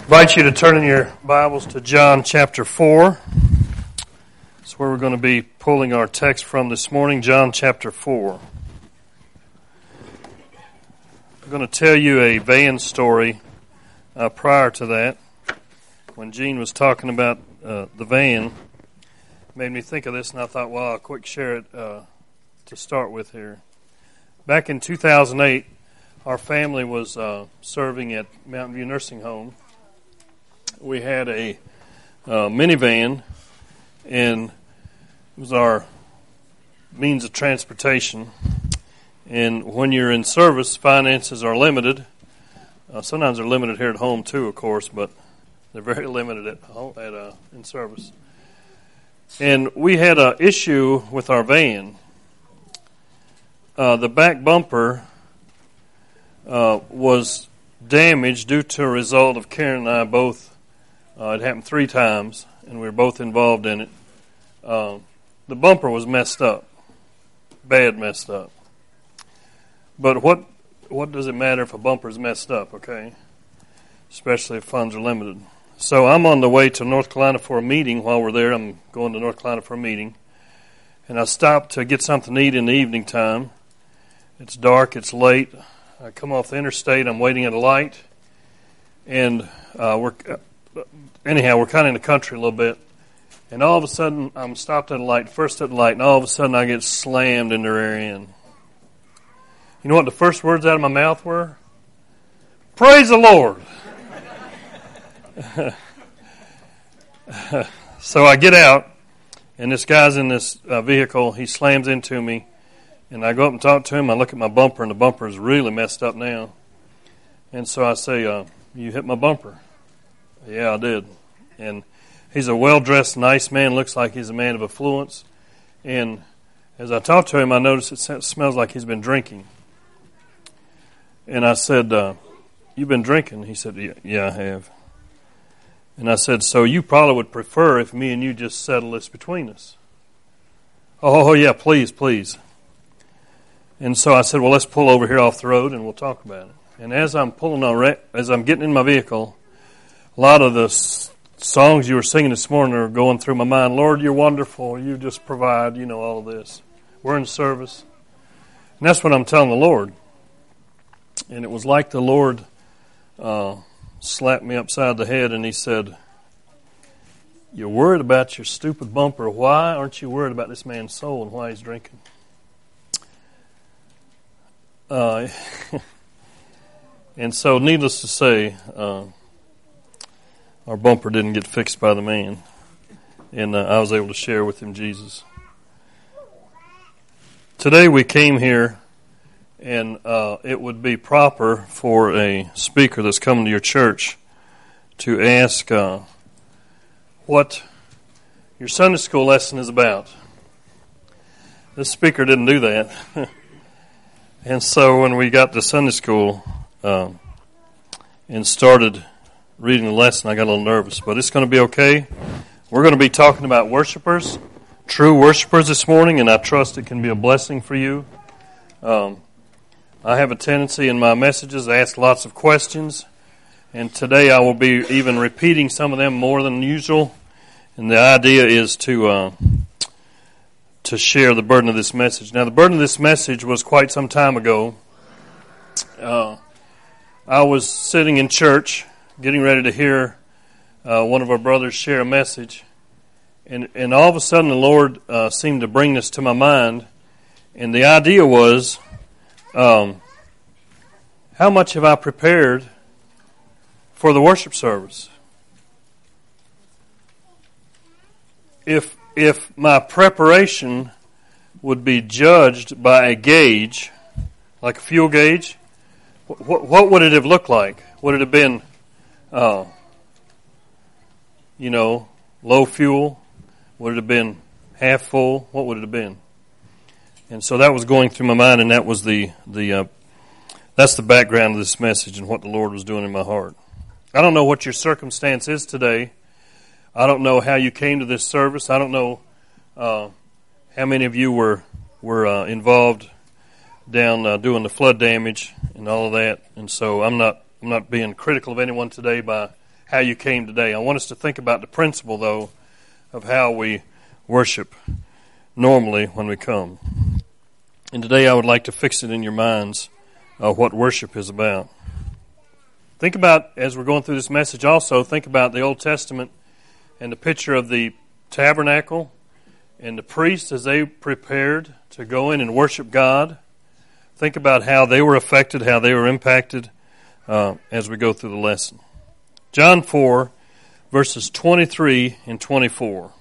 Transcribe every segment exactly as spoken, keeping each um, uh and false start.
invite you to turn in your Bibles to John chapter four. That's where we're going to be pulling our text from this morning, John chapter four. I'm going to tell you a van story uh, prior to that. When Gene was talking about uh, the van, it made me think of this, and I thought, well, I'll quick share it uh, to start with here. Back in two thousand eight, our family was uh, serving at Mountain View Nursing Home. We had a uh, minivan, and it was our means of transportation. And when you're in service, finances are limited. Uh, sometimes they're limited here at home too, of course, but they're very limited at home, at uh, in service. And we had an issue with our van. Uh, the back bumper uh, was damaged due to a result of Karen and I both. Uh, it happened three times, and we were both involved in it. Uh, the bumper was messed up, bad messed up. But what what does it matter if a bumper is messed up, okay? Especially if funds are limited. So I'm on the way to North Carolina for a meeting. While we're there, I'm going to North Carolina for a meeting. And I stopped to get something to eat in the evening time. It's dark, it's late. I come off the interstate, I'm waiting at a light. And uh, we're... Uh, Anyhow, we're kind of in the country a little bit, and all of a sudden, I'm stopped at a light, first at the light, and all of a sudden I get slammed into the rear end. You know what the first words out of my mouth were? Praise the Lord! So I get out, and this guy's in this uh, vehicle, he slams into me, and I go up and talk to him, I look at my bumper, and the bumper is really messed up now. And so I say, uh, you hit my bumper. Yeah, I did. And he's a well-dressed, nice man, looks like he's a man of affluence. And as I talked to him, I noticed it smells like he's been drinking. And I said, uh, you've been drinking? He said, yeah, yeah, I have. And I said, so you probably would prefer if me and you just settle this between us. Oh, yeah, please, please. And so I said, well, let's pull over here off the road and we'll talk about it. And as I'm pulling on, as I'm getting in my vehicle, a lot of the s- songs you were singing this morning are going through my mind. Lord, you're wonderful. You just provide, you know, all of this. We're in service. And that's what I'm telling the Lord. And it was like the Lord uh, slapped me upside the head and he said, you're worried about your stupid bumper. Why aren't you worried about this man's soul and why he's drinking? Uh, and so needless to say, uh, our bumper didn't get fixed by the man, and uh, I was able to share with him Jesus. Today we came here, and uh, it would be proper for a speaker that's coming to your church to ask uh, what your Sunday school lesson is about. This speaker didn't do that. And so when we got to Sunday school uh, and started reading the lesson, I got a little nervous, but it's going to be okay. We're going to be talking about worshipers, true worshipers this morning, and I trust it can be a blessing for you. Um, I have a tendency in my messages to ask lots of questions, and today I will be even repeating some of them more than usual, and the idea is to uh, to share the burden of this message. Now, the burden of this message was quite some time ago. Uh, I was sitting in church getting ready to hear uh, one of our brothers share a message. And and all of a sudden the Lord uh, seemed to bring this to my mind. And the idea was, um, how much have I prepared for the worship service? If if my preparation would be judged by a gauge, like a fuel gauge, what, what would it have looked like? Would it have been Uh, you know, low fuel? Would it have been half full? What would it have been? And so that was going through my mind, and that was the the uh, that's the background of this message and what the Lord was doing in my heart. I don't know what your circumstance is today. I don't know how you came to this service. I don't know uh, how many of you were were uh, involved down uh, doing the flood damage and all of that. And so I'm not I'm not being critical of anyone today by how you came today. I want us to think about the principle, though, of how we worship normally when we come. And today I would like to fix it in your minds uh, what worship is about. Think about, as we're going through this message also, think about the Old Testament and the picture of the tabernacle and the priests as they prepared to go in and worship God. Think about how they were affected, how they were impacted uh, as we go through the lesson. John four, verses twenty-three and twenty-four.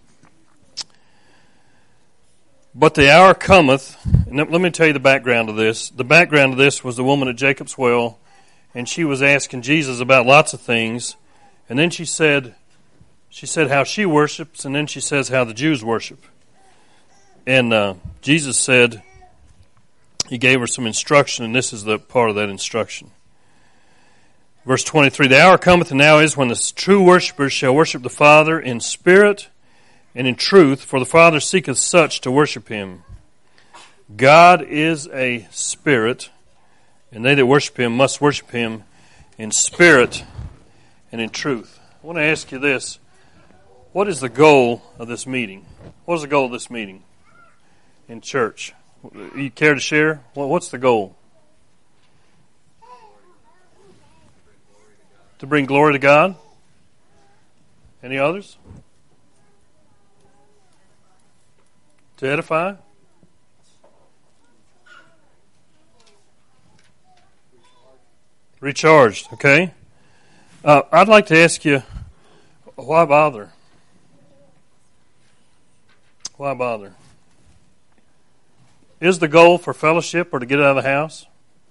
But the hour cometh, and let me tell you the background of this. The background of this was the woman at Jacob's well, and she was asking Jesus about lots of things, and then she said, she said how she worships, and then she says how the Jews worship. And uh, Jesus said, he gave her some instruction, and this is the part of that instruction. Verse twenty-three, the hour cometh and now is when the true worshipers shall worship the Father in spirit and in truth, for the Father seeketh such to worship him. God is a spirit, and they that worship him must worship him in spirit and in truth. I want to ask you this. What is the goal of this meeting? What is the goal of this meeting in church? You care to share? What's the goal? To bring glory to God? Any others? To edify? Recharged, okay. Uh, I'd like to ask you, why bother? Why bother? Is the goal for fellowship or to get out of the house?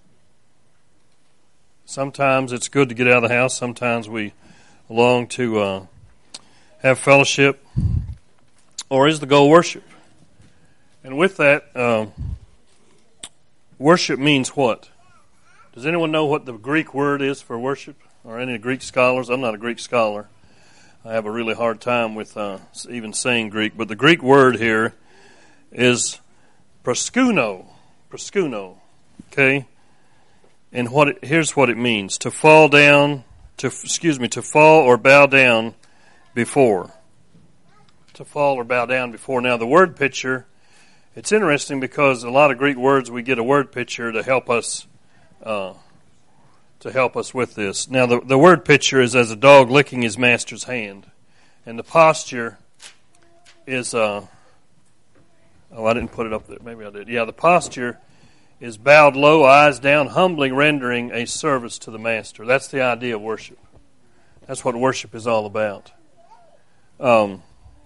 Sometimes it's good to get out of the house. Sometimes we long to uh, have fellowship. Or is the goal worship? And with that, um, worship means what? Does anyone know what the Greek word is for worship? Or any Greek scholars? I'm not a Greek scholar. I have a really hard time with uh, even saying Greek. But the Greek word here is proskuno. Proskuno. Okay? And what it, here's what it means. To fall down, to excuse me, to fall or bow down before. To fall or bow down before. Now the word picture, it's interesting because a lot of Greek words we get a word picture to help us uh, to help us with this. Now the, the word picture is as a dog licking his master's hand. And the posture is uh oh I didn't put it up there, maybe I did. Yeah, the posture is bowed low, eyes down, humbling, rendering a service to the master. That's the idea of worship. That's what worship is all about. Um,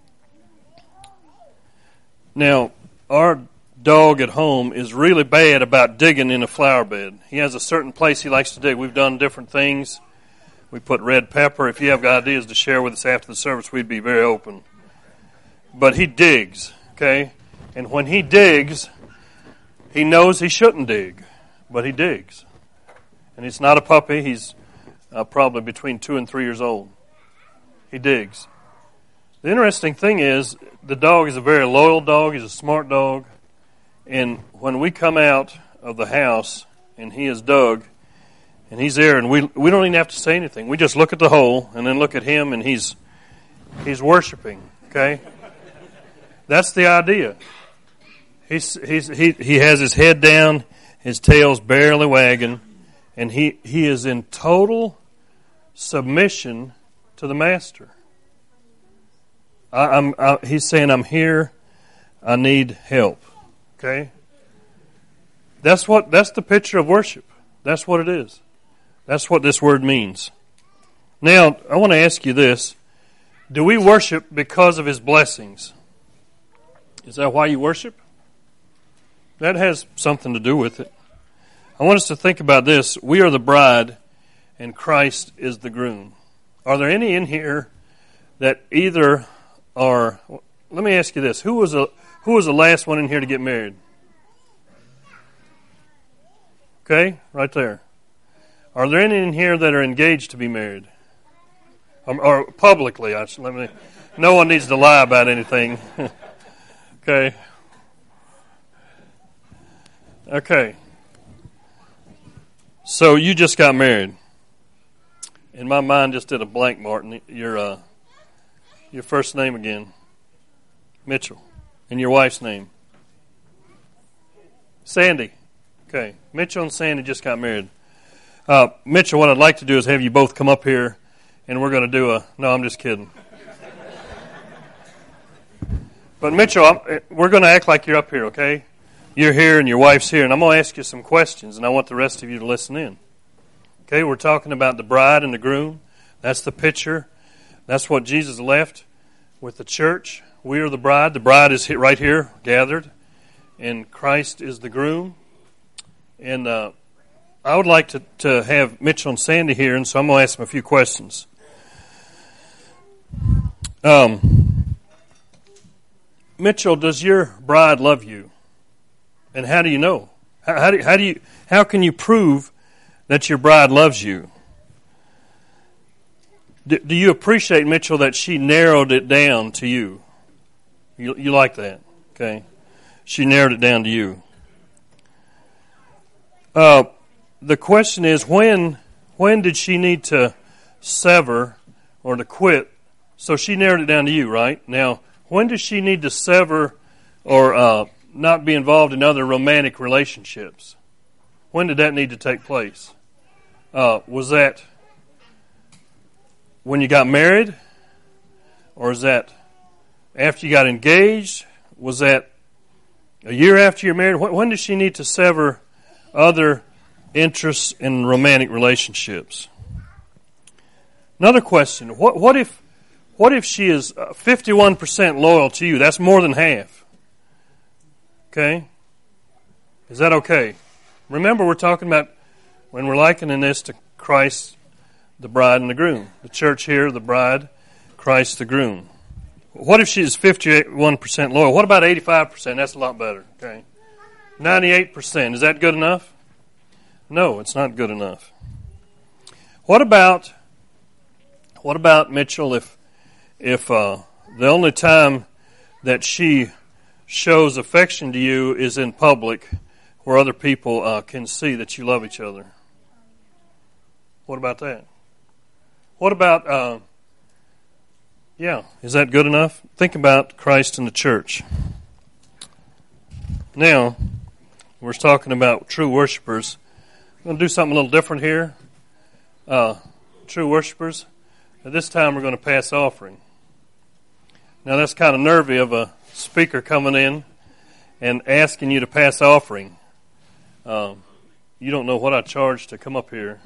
now, our dog at home is really bad about digging in a flower bed. He has a certain place he likes to dig. We've done different things. We put red pepper. If you have ideas to share with us after the service, we'd be very open. But he digs, okay? And when he digs, he knows he shouldn't dig, but he digs. And he's not a puppy. He's uh, probably between two and three years old. He digs. The interesting thing is, the dog is a very loyal dog. He's a smart dog. And when we come out of the house and he is dug, and he's there, and we we don't even have to say anything. We just look at the hole and then look at him, and he's he's worshiping. Okay, that's the idea. He's he's he he has his head down, his tail's barely wagging, and he he is in total submission to the master. I, I'm I, he's saying, "I'm here. I need help." Okay, that's what that's the picture of worship. That's what it is. That's what this word means. Now, I want to ask you this. Do we worship because of his blessings? Is that why you worship? That has something to do with it. I want us to think about this. We are the bride, and Christ is the groom. Are there any in here that either are... Let me ask you this. Who was, a, who was the last one in here to get married? Okay, right there. Are there any in here that are engaged to be married? Or, or publicly, I should, let me. No one needs to lie about anything. Okay. Okay. So you just got married. in my mind just did a blank, Martin. Your uh, your first name again, Mitchell, and your wife's name, Sandy. Okay, Mitchell and Sandy just got married. Uh, Mitchell, what I'd like to do is have you both come up here, and we're going to do a. No, I'm just kidding. But Mitchell, I'm, we're going to act like you're up here, okay? You're here and your wife's here, and I'm going to ask you some questions, and I want the rest of you to listen in. Okay, we're talking about the bride and the groom. That's the picture. That's what Jesus left with the church. We are the bride. The bride is right here, gathered, and Christ is the groom. And uh, I would like to, to have Mitchell and Sandy here, and so I'm going to ask them a few questions. Um, Mitchell, does your bride love you? And how do you know? How, how do how do you how can you prove that your bride loves you? Do, do you appreciate, Mitchell, that she narrowed it down to you? You you like that? Okay, she narrowed it down to you. Uh, the question is, when when did she need to sever or to quit? So she narrowed it down to you, right? Now, when does she need to sever or uh, not be involved in other romantic relationships? When did that need to take place? Uh, was that when you got married? Or is that after you got engaged? Was that a year after you're married? When, when does she need to sever other interests in romantic relationships? Another question, what, what if what if she is fifty-one percent loyal to you? That's more than half. Okay? Is that okay? Remember, we're talking about when we're likening this to Christ, the bride and the groom. The church here, the bride, Christ, the groom. What if she is fifty-one percent loyal? What about eighty-five percent? That's a lot better. Okay? ninety-eight percent. Is that good enough? No, it's not good enough. What about, what about Mitchell, if if uh, the only time that she shows affection to you is in public, where other people uh, can see that you love each other? What about that? What about, uh, yeah, is that good enough? Think about Christ and the church. Now, we're talking about true worshipers. I'm going to do something a little different here. Uh, true worshipers. At this time, we're going to pass offering. Now, that's kind of nervy of a speaker coming in and asking you to pass offering. Um, you don't know what I charge to come up here.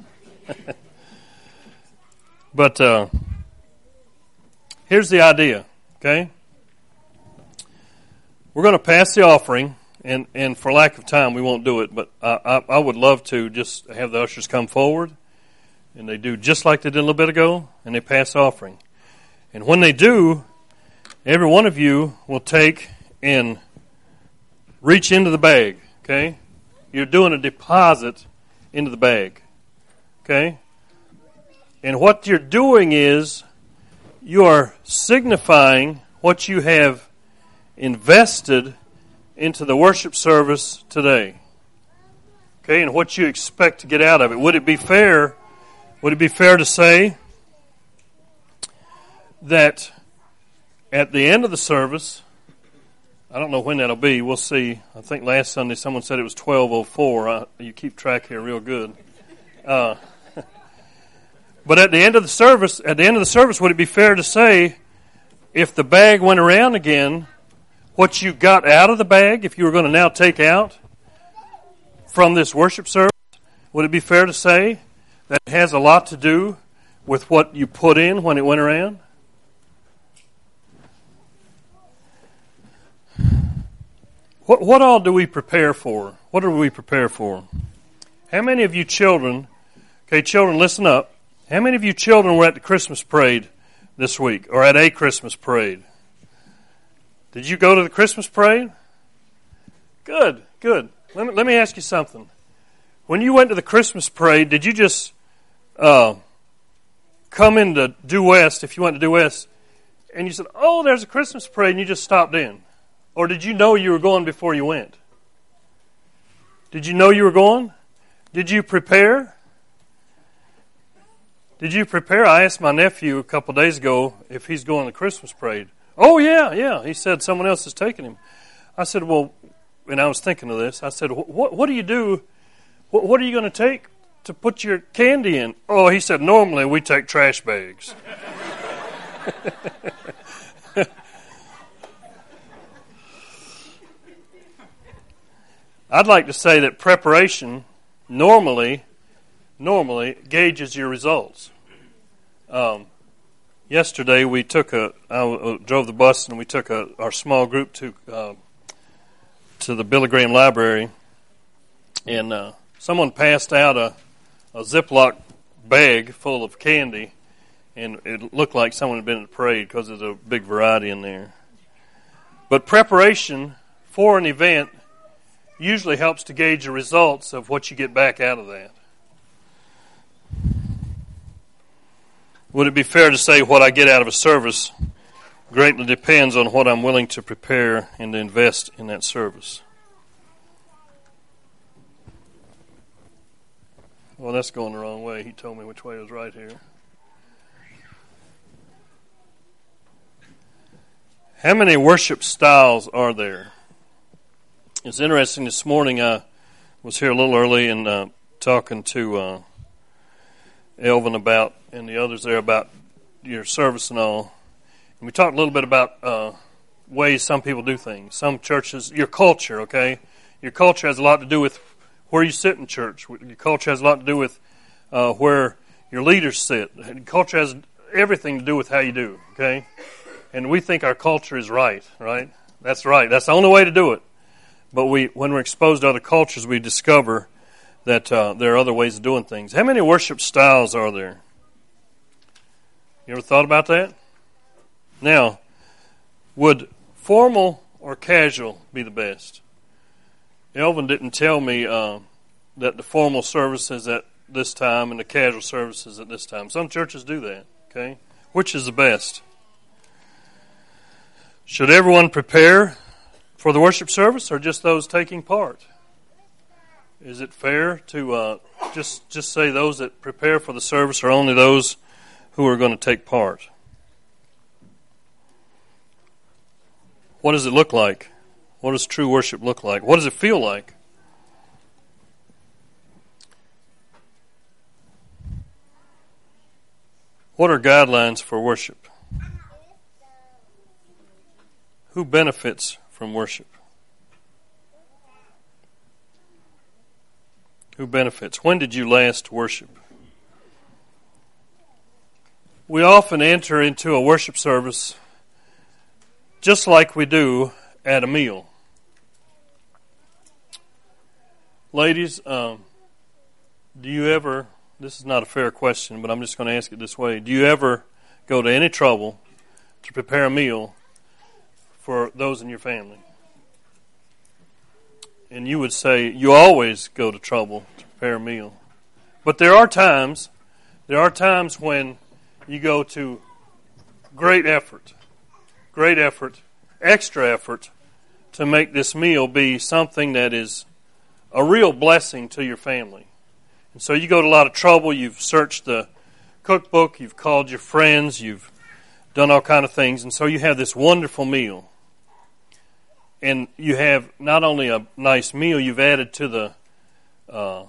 But uh, here's the idea, okay? We're going to pass the offering, and, and for lack of time, we won't do it, but I, I, I would love to just have the ushers come forward, and they do just like they did a little bit ago, and they pass offering. And when they do, every one of you will take and reach into the bag, okay? You're doing a deposit into the bag, okay? And what you're doing is you are signifying what you have invested into the worship service today, okay, and what you expect to get out of it. Would it be fair, would it be fair to say that at the end of the service, I don't know when that'll be, we'll see. I think last Sunday someone said it was twelve oh four. I, you keep track here real good. Uh, but at the end of the service, at the end of the service, would it be fair to say, if the bag went around again, what you got out of the bag, if you were going to now take out from this worship service, would it be fair to say that it has a lot to do with what you put in when it went around? What what all do we prepare for? What do we prepare for? How many of you children, okay, children, listen up. How many of you children were at the Christmas parade this week, or at a Christmas parade? Did you go to the Christmas parade? Good, good. Let me, let me ask you something. When you went to the Christmas parade, did you just uh, come into Due West, if you went to Due West, and you said, oh, there's a Christmas parade, and you just stopped in? Or did you know you were going before you went? Did you know you were going? Did you prepare? Did you prepare? I asked my nephew a couple of days ago if he's going to the Christmas parade. Oh, yeah, yeah. He said someone else is taking him. I said, well, and I was thinking of this. I said, what, what do you do? What, what are you going to take to put your candy in? Oh, he said, normally we take trash bags. I'd like to say that preparation normally, normally gauges your results. Um, yesterday we took a, I drove the bus and we took a, our small group to uh, to the Billy Graham Library, and uh, someone passed out a, a Ziploc bag full of candy, and it looked like someone had been at the parade because there's a big variety in there. But preparation for an event usually helps to gauge the results of what you get back out of that. Would it be fair to say what I get out of a service greatly depends on what I'm willing to prepare and to invest in that service? Well, that's going the wrong way. He told me which way was right here. How many worship styles are there? It's interesting, this morning I was here a little early and uh, talking to uh, Elvin about, and the others there, about your service and all. And we talked a little bit about uh, ways some people do things. Some churches, your culture, okay? Your culture has a lot to do with where you sit in church. Your culture has a lot to do with uh, where your leaders sit. Your culture has everything to do with how you do, okay? And we think our culture is right, right? That's right. That's the only way to do it. But we, when we're exposed to other cultures, we discover that uh, there are other ways of doing things. How many worship styles are there? You ever thought about that? Now, would formal or casual be the best? Elvin didn't tell me uh, that the formal service is at this time and the casual service is at this time. Some churches do that, okay? Which is the best? Should everyone prepare for the worship service, or just those taking part? Is it fair to uh, just just say those that prepare for the service are only those who are going to take part? What does it look like? What does true worship look like? What does it feel like? What are guidelines for worship? Who benefits from worship? Who benefits? When did you last worship? We often enter into a worship service just like we do at a meal. Ladies, um, do you ever, this is not a fair question, but I'm just going to ask it this way. Do you ever go to any trouble to prepare a meal for those in your family? And you would say you always go to trouble to prepare a meal. But there are times, there are times when you go to great effort, great effort, extra effort to make this meal be something that is a real blessing to your family. And so you go to a lot of trouble. You've searched the cookbook, you've called your friends, you've done all kind of things, and so you have this wonderful meal. And you have not only a nice meal, you've added to the uh,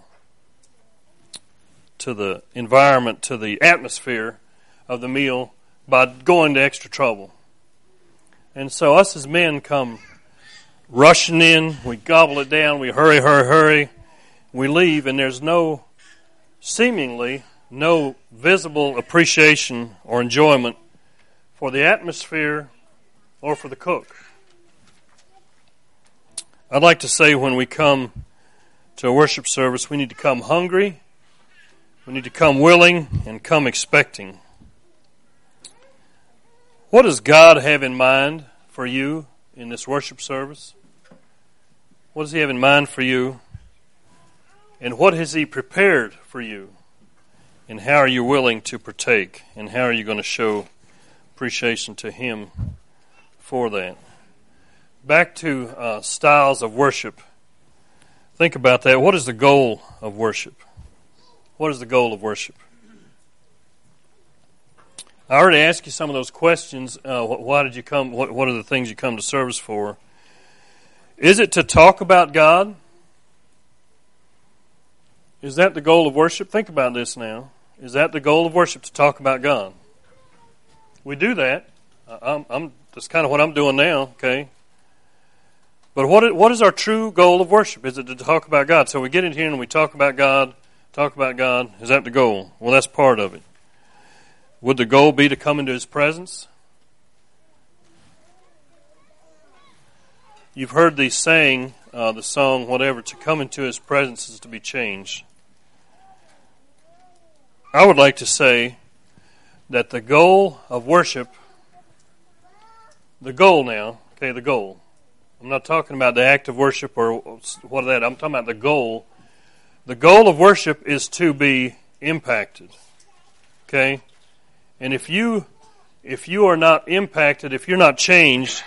to the environment, to the atmosphere of the meal by going to extra trouble. And so us as men come rushing in, we gobble it down, we hurry, hurry, hurry, we leave, and there's no, seemingly, no visible appreciation or enjoyment for the atmosphere or for the cook. I'd like to say when we come to a worship service, we need to come hungry, we need to come willing, and come expecting. What does God have in mind for you in this worship service? What does He have in mind for you? And what has He prepared for you? And how are you willing to partake? And how are you going to show appreciation to Him for that? Back to uh, styles of worship. Think about that. What is the goal of worship? What is the goal of worship? I already asked you some of those questions. Uh, why did you come? What, what are the things you come to service for? Is it to talk about God? Is that the goal of worship? Think about this now. Is that the goal of worship, to talk about God? We do that. I'm, I'm, that's kind of what I'm doing now, okay? But what what is our true goal of worship? Is it to talk about God? So we get in here and we talk about God, talk about God. Is that the goal? Well, that's part of it. Would the goal be to come into His presence? You've heard the saying, uh, the song, whatever, to come into His presence is to be changed. I would like to say that the goal of worship, the goal now, okay, the goal. I'm not talking about the act of worship or what of that. I'm talking about the goal. The goal of worship is to be impacted. Okay? And if you if you are not impacted, if you're not changed,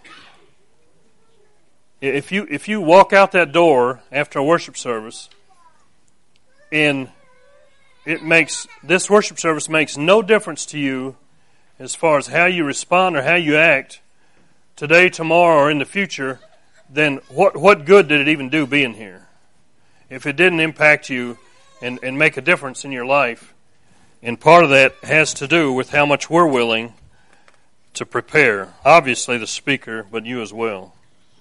if you if you walk out that door after a worship service and it makes this worship service makes no difference to you as far as how you respond or how you act today, tomorrow, or in the future, then what what good did it even do being here? If it didn't impact you and, and make a difference in your life, and part of that has to do with how much we're willing to prepare. Obviously the speaker, but you as well.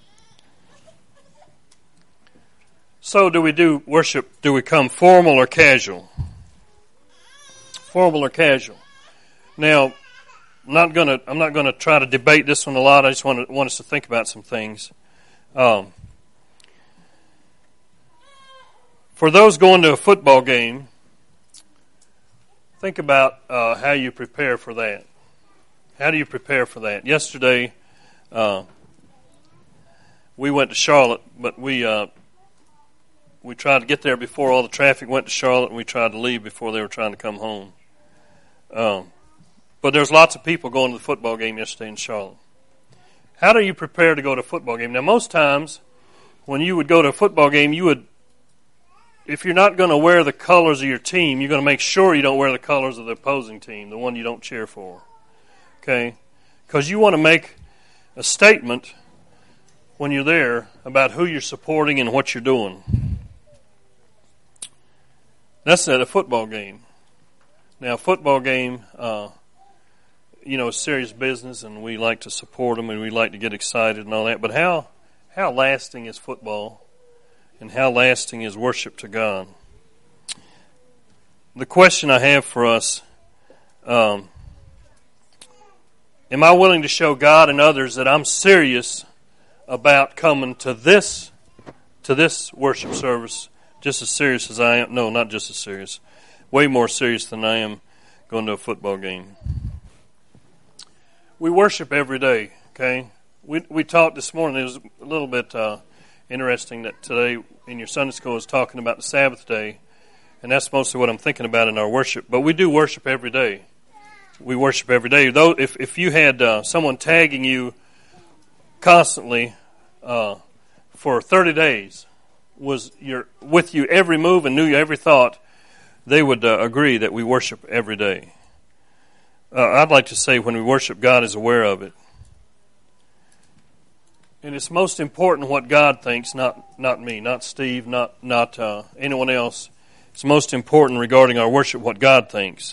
So do we do worship, do we come formal or casual? Formal or casual. Now, I'm not gonna I'm not gonna try to debate this one a lot. I just want to, want us to think about some things. Um, for those going to a football game, think about uh, how you prepare for that. How do you prepare for that? Yesterday, uh, we went to Charlotte, but we uh, we tried to get there before all the traffic went to Charlotte, and we tried to leave before they were trying to come home. Um, But there's lots of people going to the football game yesterday in Charlotte. How do you prepare to go to a football game? Now, most times when you would go to a football game, you would, if you're not going to wear the colors of your team, you're going to make sure you don't wear the colors of the opposing team, the one you don't cheer for. Okay? Because you want to make a statement when you're there about who you're supporting and what you're doing. That's at a football game. Now, a football game, uh, you know, it's serious business, and we like to support them, and we like to get excited and all that. But how how lasting is football, and how lasting is worship to God? The question I have for us, um, am I willing to show God and others that I'm serious about coming to this to this worship service, just as serious as I am? No, not just as serious. Way more serious than I am going to a football game. We worship every day, okay? We we talked this morning, it was a little bit uh, interesting that today in your Sunday school is talking about the Sabbath day, and that's mostly what I'm thinking about in our worship. But we do worship every day. We worship every day. Though, if, if you had uh, someone tagging you constantly uh, for thirty days, was your with you every move and knew you every thought, they would uh, agree that we worship every day. Uh, I'd like to say when we worship, God is aware of it. And it's most important what God thinks, not not me, not Steve, not, not uh, anyone else. It's most important regarding our worship what God thinks.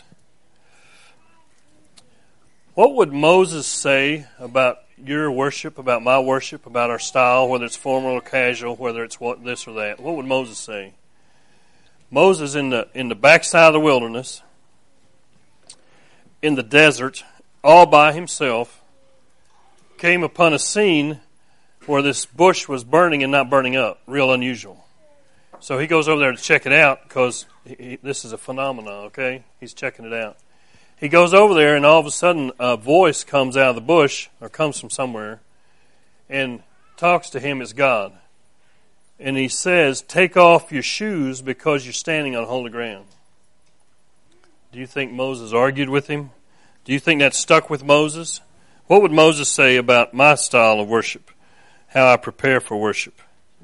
What would Moses say about your worship, about my worship, about our style, whether it's formal or casual, whether it's what this or that? What would Moses say? Moses in the in the backside of the wilderness, in the desert, all by himself, came upon a scene where this bush was burning and not burning up. Real unusual. So he goes over there to check it out because he, this is a phenomenon, okay? He's checking it out. He goes over there and all of a sudden a voice comes out of the bush, or comes from somewhere, and talks to him as God. And he says, take off your shoes because you're standing on holy ground. Do you think Moses argued with him? Do you think that stuck with Moses? What would Moses say about my style of worship? How I prepare for worship?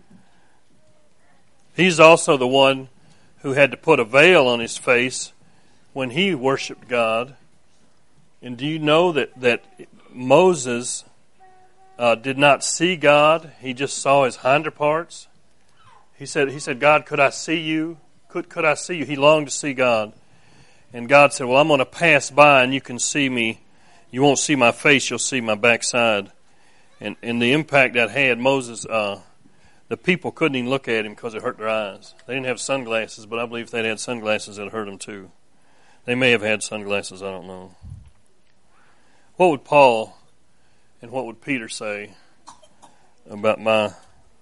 He's also the one who had to put a veil on his face when he worshiped God And do you know that, that Moses uh, did not see God? He just saw his hinder parts. He said, he said, God, could I see you? Could, could I see you? He longed to see God. And God said, well, I'm going to pass by and you can see me. You won't see my face, you'll see my backside. And, and the impact that had, Moses, uh, the people couldn't even look at him because it hurt their eyes. They didn't have sunglasses, but I believe if they'd had sunglasses, it hurt them too. They may have had sunglasses, I don't know. What would Paul and what would Peter say about my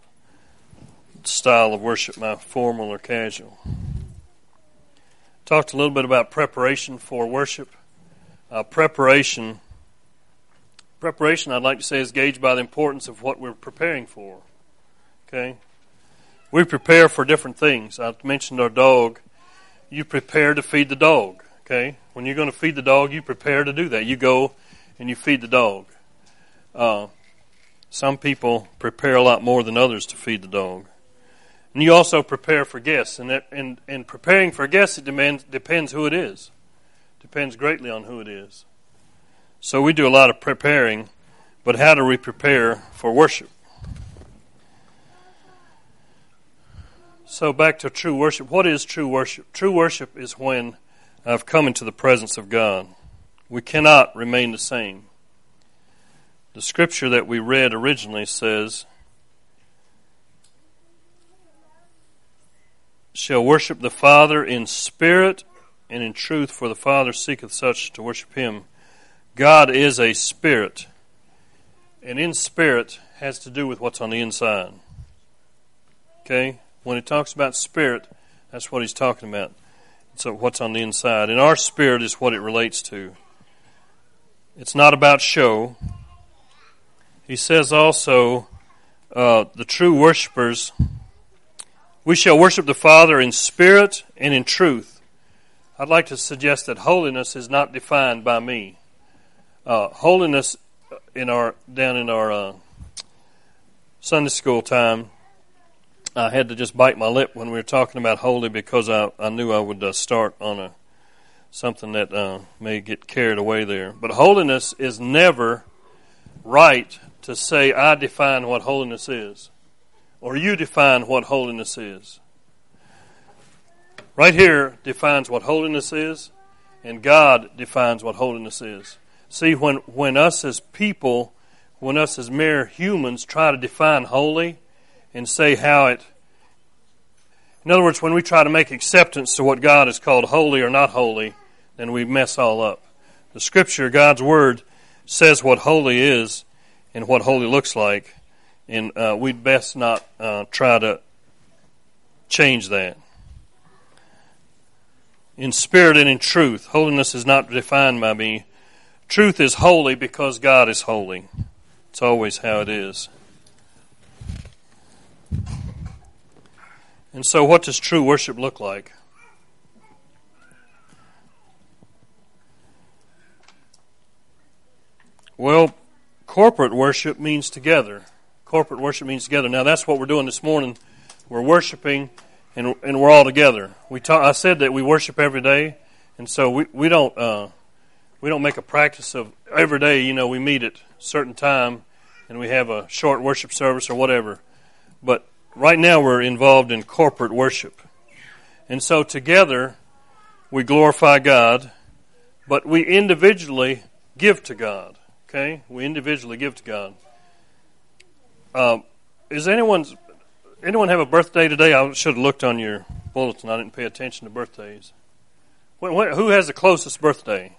style of worship, my formal or casual? Talked a little bit about preparation for worship. Uh, preparation, preparation, I'd like to say, is gauged by the importance of what we're preparing for. Okay, we prepare for different things. I mentioned our dog. You prepare to feed the dog. Okay, when you're going to feed the dog, you prepare to do that. You go and you feed the dog. Uh, some people prepare a lot more than others to feed the dog. And you also prepare for guests. And, that, and, and preparing for guests, it demands, depends who it is. Depends greatly on who it is. So we do a lot of preparing, but how do we prepare for worship? So back to true worship. What is true worship? True worship is when I've come into the presence of God. We cannot remain the same. The scripture that we read originally says, shall worship the Father in spirit and in truth, for the Father seeketh such to worship him. God is a spirit, and in spirit has to do with what's on the inside. Okay? When he talks about spirit, that's what he's talking about. So what's on the inside. And our spirit is what it relates to. It's not about show. He says also, uh, the true worshipers, we shall worship the Father in spirit and in truth. I'd like to suggest that holiness is not defined by me. Uh, holiness in our down in our uh, Sunday school time, I had to just bite my lip when we were talking about holy because I, I knew I would uh, start on a something that uh, may get carried away there. But holiness is never right to say, I define what holiness is, or you define what holiness is. Right here defines what holiness is, and God defines what holiness is. See, when, when us as people, when us as mere humans try to define holy and say how it, in other words, when we try to make acceptance to what God has called holy or not holy, then we mess all up. The Scripture, God's Word, says what holy is and what holy looks like, and uh, we'd best not uh, try to change that. In spirit and in truth, holiness is not defined by me. Truth is holy because God is holy. It's always how it is. And so what does true worship look like? Well, corporate worship means together. Corporate worship means together. Now that's what we're doing this morning. We're worshiping and and we're all together. We talk, I said that we worship every day, and so we, we don't uh, we don't make a practice of every day, you know, we meet at a certain time and we have a short worship service or whatever. But right now we're involved in corporate worship. And so together we glorify God, but we individually give to God. Okay? We individually give to God. Uh, is anyone's, anyone have a birthday today? I should have looked on your bulletin. I didn't pay attention to birthdays. When, when, who has the closest birthday?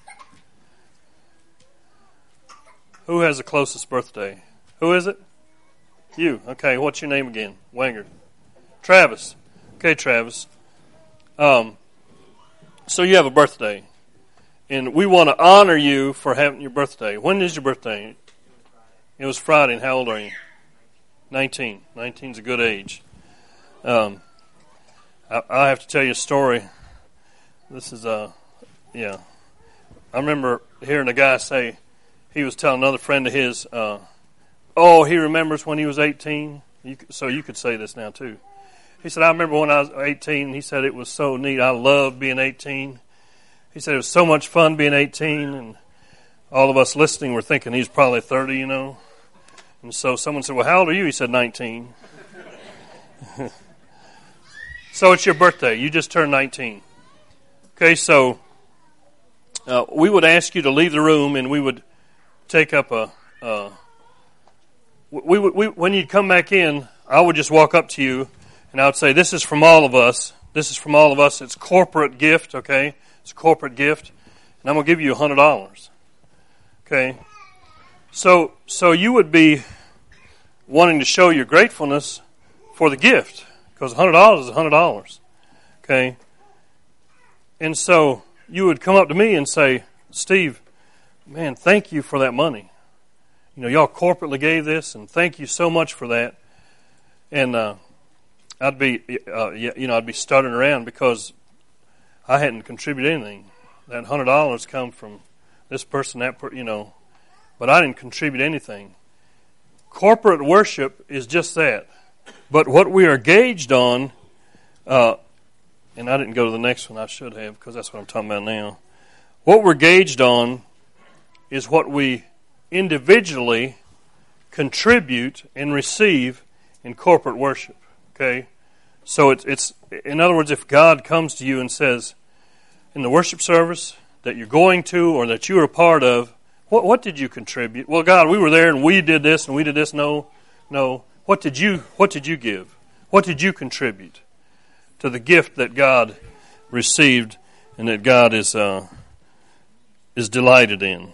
Who has the closest birthday? Who is it? You. Okay, what's your name again? Wanger. Travis. Okay, Travis. Um, so you have a birthday. And we want to honor you for having your birthday. When is your birthday? It was Friday. And how old are you? nineteen. nineteen is a good age. Um, I, I have to tell you a story. This is, uh, yeah. I remember hearing a guy say, he was telling another friend of his, uh, oh, he remembers when he was eighteen. You, so you could say this now too. He said, I remember when I was eighteen. He said it was so neat. I loved being eighteen. He said it was so much fun being eighteen, and all of us listening were thinking he's probably thirty, you know. And so someone said, well, how old are you? He said nineteen. So it's your birthday. You just turned nineteen. Okay, so uh, we would ask you to leave the room, and we would take up a... Uh, we, we, we when you'd come back in, I would just walk up to you, and I would say, this is from all of us. This is from all of us. It's corporate gift, okay? It's a corporate gift. And I'm going to give you one hundred dollars. Okay? So, so you would be wanting to show your gratefulness for the gift, because one hundred dollars is one hundred dollars. Okay? And so you would come up to me and say, Steve, man, thank you for that money. You know, y'all corporately gave this, and thank you so much for that. And uh, I'd be, uh, you know, I'd be stuttering around because I hadn't contributed anything. That one hundred dollars come from this person, that per, you know, but I didn't contribute anything. Corporate worship is just that. But what we are gauged on, uh, and I didn't go to the next one, I should have, because that's what I'm talking about now. What we're gauged on is what we individually contribute and receive in corporate worship. Okay? So it's, it's, in other words, if God comes to you and says, in the worship service that you're going to or that you are a part of, what, what did you contribute? Well, God, we were there and we did this and we did this. No, no. What did you, what did you give? What did you contribute to the gift that God received and that God is, uh, is delighted in?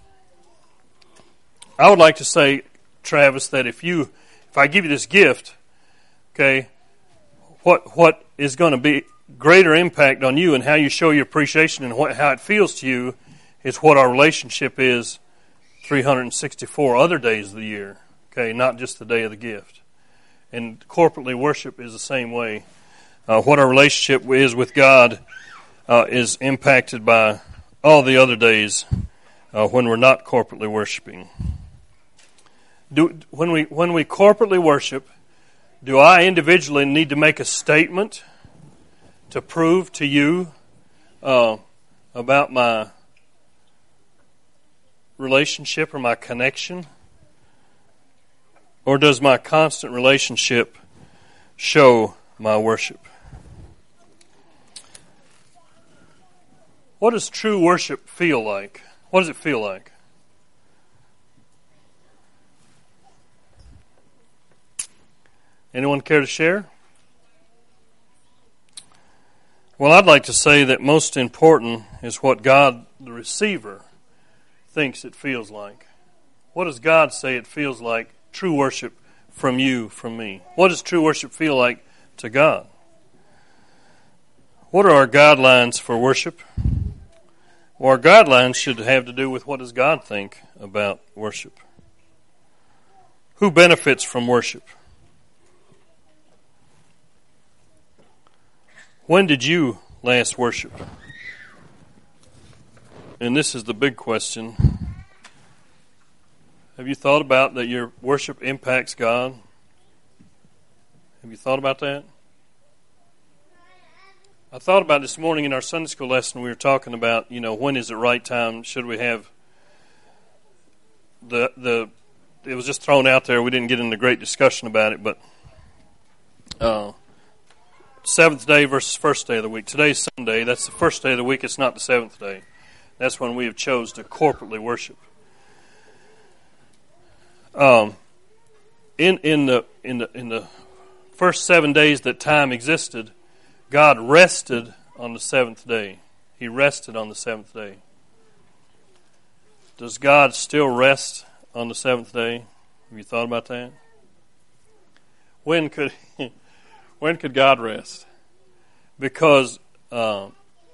I would like to say, Travis, that if you, if I give you this gift, okay, what what is going to be greater impact on you and how you show your appreciation and what, how it feels to you is what our relationship is three hundred sixty-four other days of the year, okay, not just the day of the gift. And corporately worship is the same way. Uh, what our relationship is with God uh, is impacted by all the other days uh, when we're not corporately worshiping. Do, when we when we corporately worship, do I individually need to make a statement to prove to you uh, about my relationship or my connection? Or does my constant relationship show my worship? What does true worship feel like? What does it feel like? Anyone care to share? Well, I'd like to say that most important is what God, the receiver, thinks it feels like. What does God say it feels like, true worship from you, from me? What does true worship feel like to God? What are our guidelines for worship? Well, our guidelines should have to do with what does God think about worship. Who benefits from worship? When did you last worship? And this is the big question. Have you thought about that your worship impacts God? Have you thought about that? I thought about this morning in our Sunday school lesson. We were talking about, you know, when is the right time? Should we have the the? It was just thrown out there. We didn't get into great discussion about it, but uh, seventh day versus first day of the week. Today's Sunday. That's the first day of the week. It's not the seventh day. That's when we have chose to corporately worship. Um, in in the in the in the first seven days that time existed, God rested on the seventh day. He rested on the seventh day. Does God still rest on the seventh day? Have you thought about that? When could when could God rest? Because uh,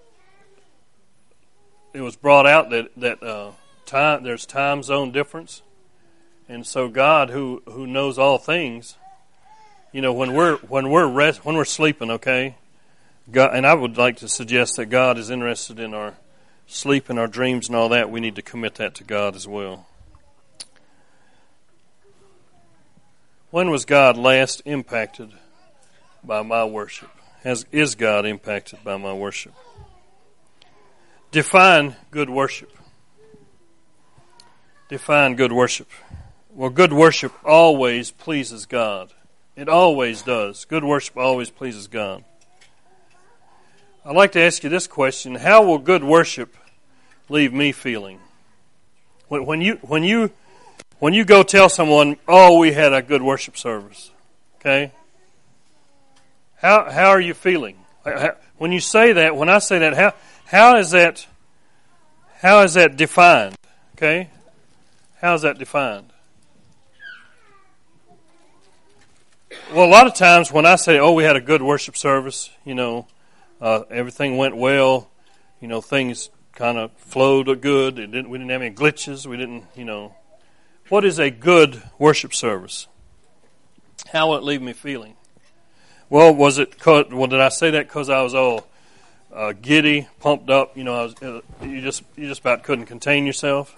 it was brought out that that uh, time there's time zone difference, and so God, who who knows all things, you know, when we're when we're rest when we're sleeping, okay. God, and I would like to suggest that God is interested in our sleep and our dreams and all that. We need to commit that to God as well. When was God last impacted by my worship? Has, is God impacted by my worship? Define good worship. define good worship. Well, good worship always pleases God. It always does. Good worship always pleases God. I'd like to ask you this question: how will good worship leave me feeling? When, when you when you when you go tell someone, "Oh, we had a good worship service," okay? How how are you feeling? When you say that, when I say that, how how is that how is that defined? Okay, how is that defined? Well, a lot of times when I say, "Oh, we had a good worship service," you know, uh, everything went well, you know, things kind of flowed good. It didn't. We didn't have any glitches. We didn't, you know. What is a good worship service? How will it leave me feeling? Well, was it? Well, did I say that because I was all uh, giddy, pumped up? You know, I was, uh, you just you just about couldn't contain yourself.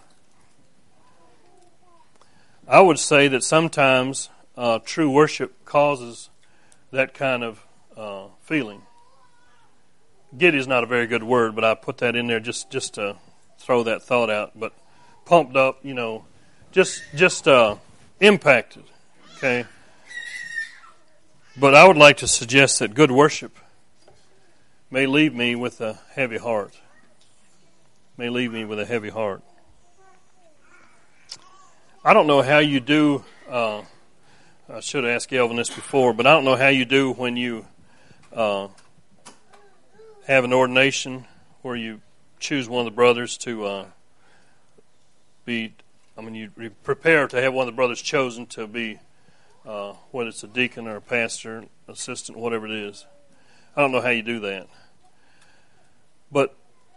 I would say that sometimes uh, true worship causes that kind of uh, feeling. Giddy is not a very good word, but I put that in there just just to throw that thought out. But pumped up, you know, just just uh, impacted. Okay. But I would like to suggest that good worship may leave me with a heavy heart. May leave me with a heavy heart. I don't know how you do, uh, I should have asked Elvin this before, but I don't know how you do when you uh, have an ordination where you choose one of the brothers to uh, be, I mean, you prepare to have one of the brothers chosen to be Uh, whether it's a deacon or a pastor, assistant, whatever it is. I don't know how you do that. But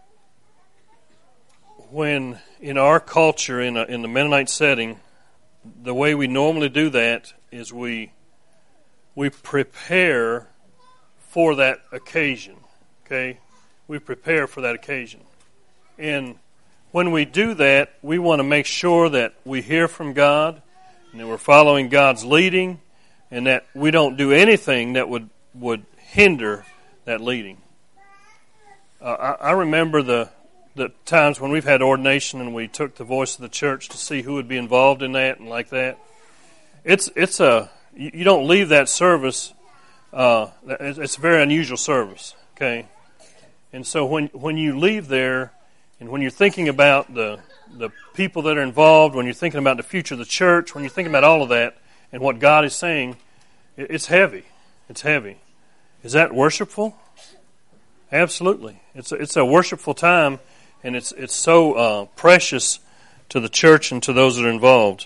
when in our culture, in a, in the Mennonite setting, the way we normally do that is we we prepare for that occasion. Okay? We prepare for that occasion. And when we do that, we want to make sure that we hear from God, and that we're following God's leading, and that we don't do anything that would, would hinder that leading. Uh, I, I remember the the times when we've had ordination and we took the voice of the church to see who would be involved in that and like that. It's it's a you don't leave that service. Uh, it's a very unusual service, okay. And so when when you leave there, and when you're thinking about the the people that are involved, when you're thinking about the future of the church, when you're thinking about all of that and what God is saying, it's heavy. It's heavy. Is that worshipful? Absolutely. It's a, it's a worshipful time, and it's it's so uh, precious to the church and to those that are involved.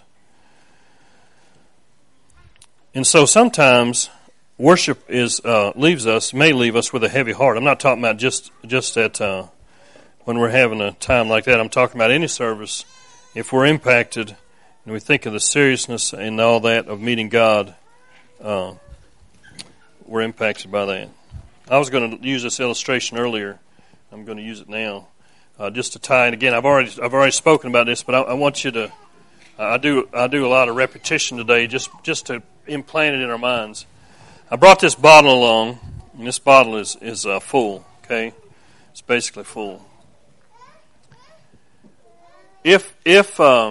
And so sometimes worship is uh, leaves us may leave us with a heavy heart. I'm not talking about just just at uh, when we're having a time like that. I'm talking about any service. If we're impacted and we think of the seriousness and all that of meeting God, uh, we're impacted by that. I was going to use this illustration earlier. I'm going to use it now, uh, just to tie it again. I've already I've already spoken about this, but I, I want you to. Uh, I do I do a lot of repetition today, just just to implant it in our minds. I brought this bottle along, and this bottle is is uh, full. Okay, it's basically full. If if uh,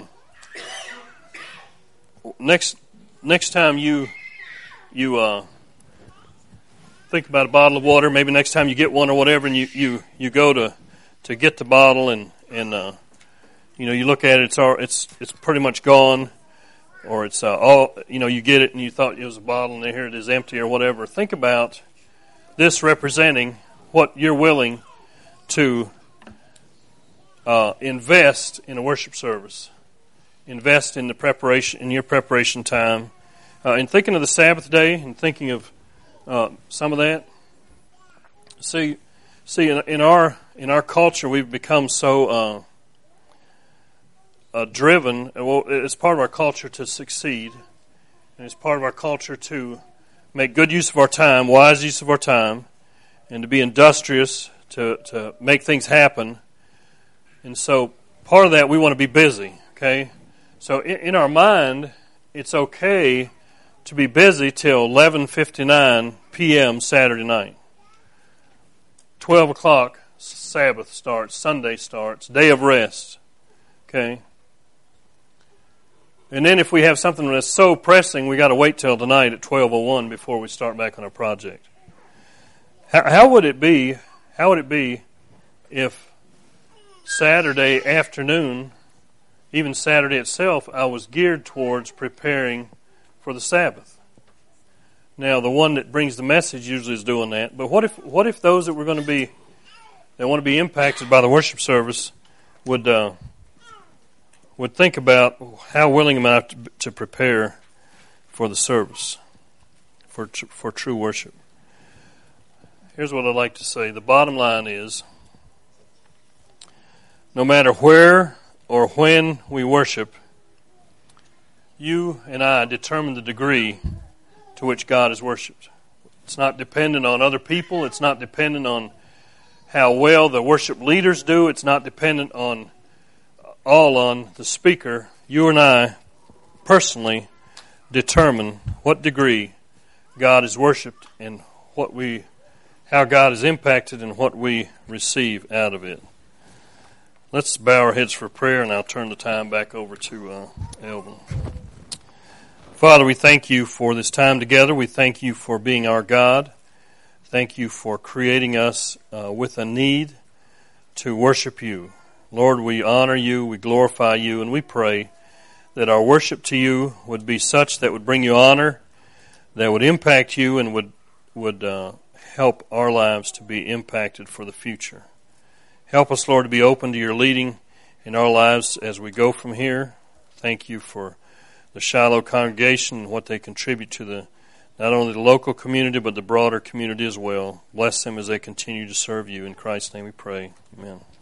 next next time you you uh, think about a bottle of water, maybe next time you get one or whatever, and you, you, you go to, to get the bottle, and and uh, you know you look at it, it's all, it's it's pretty much gone, or it's uh, all you know you get it and you thought it was a bottle, and here it is empty or whatever. Think about this representing what you're willing to Uh, invest in a worship service. Invest in the preparation, in your preparation time. Uh, in thinking of the Sabbath day and thinking of uh, some of that. See, see, in, in our in our culture, we've become so uh, uh, driven. Well, it's part of our culture to succeed, and it's part of our culture to make good use of our time, wise use of our time, and to be industrious, to to make things happen. And so part of that, we want to be busy, okay? So in, in our mind, it's okay to be busy till eleven fifty-nine p.m. Saturday night. twelve o'clock, Sabbath starts, Sunday starts, day of rest, okay? And then if we have something that's so pressing, we got to wait till tonight at twelve oh one before we start back on our project. How, how would it be, how would it be if Saturday afternoon, even Saturday itself, I was geared towards preparing for the Sabbath? Now, the one that brings the message usually is doing that. But what if what if those that were going to be, that want to be impacted by the worship service would uh, would think about how willing am I to, to prepare for the service, for for true worship? Here's what I'd like to say. The bottom line is, no matter where or when we worship, you and I determine the degree to which God is worshipped. It's not dependent on other people. It's not dependent on how well the worship leaders do. It's not dependent on all on the speaker. You and I personally determine what degree God is worshipped and what we, how God is impacted and what we receive out of it. Let's bow our heads for prayer, and I'll turn the time back over to uh, Elvin. Father, we thank you for this time together. We thank you for being our God. Thank you for creating us uh, with a need to worship you. Lord, we honor you, we glorify you, and we pray that our worship to you would be such that would bring you honor, that would impact you, and would would uh, help our lives to be impacted for the future. Help us, Lord, to be open to your leading in our lives as we go from here. Thank you for the Shiloh congregation and what they contribute to the not only the local community but the broader community as well. Bless them as they continue to serve you. In Christ's name we pray. Amen.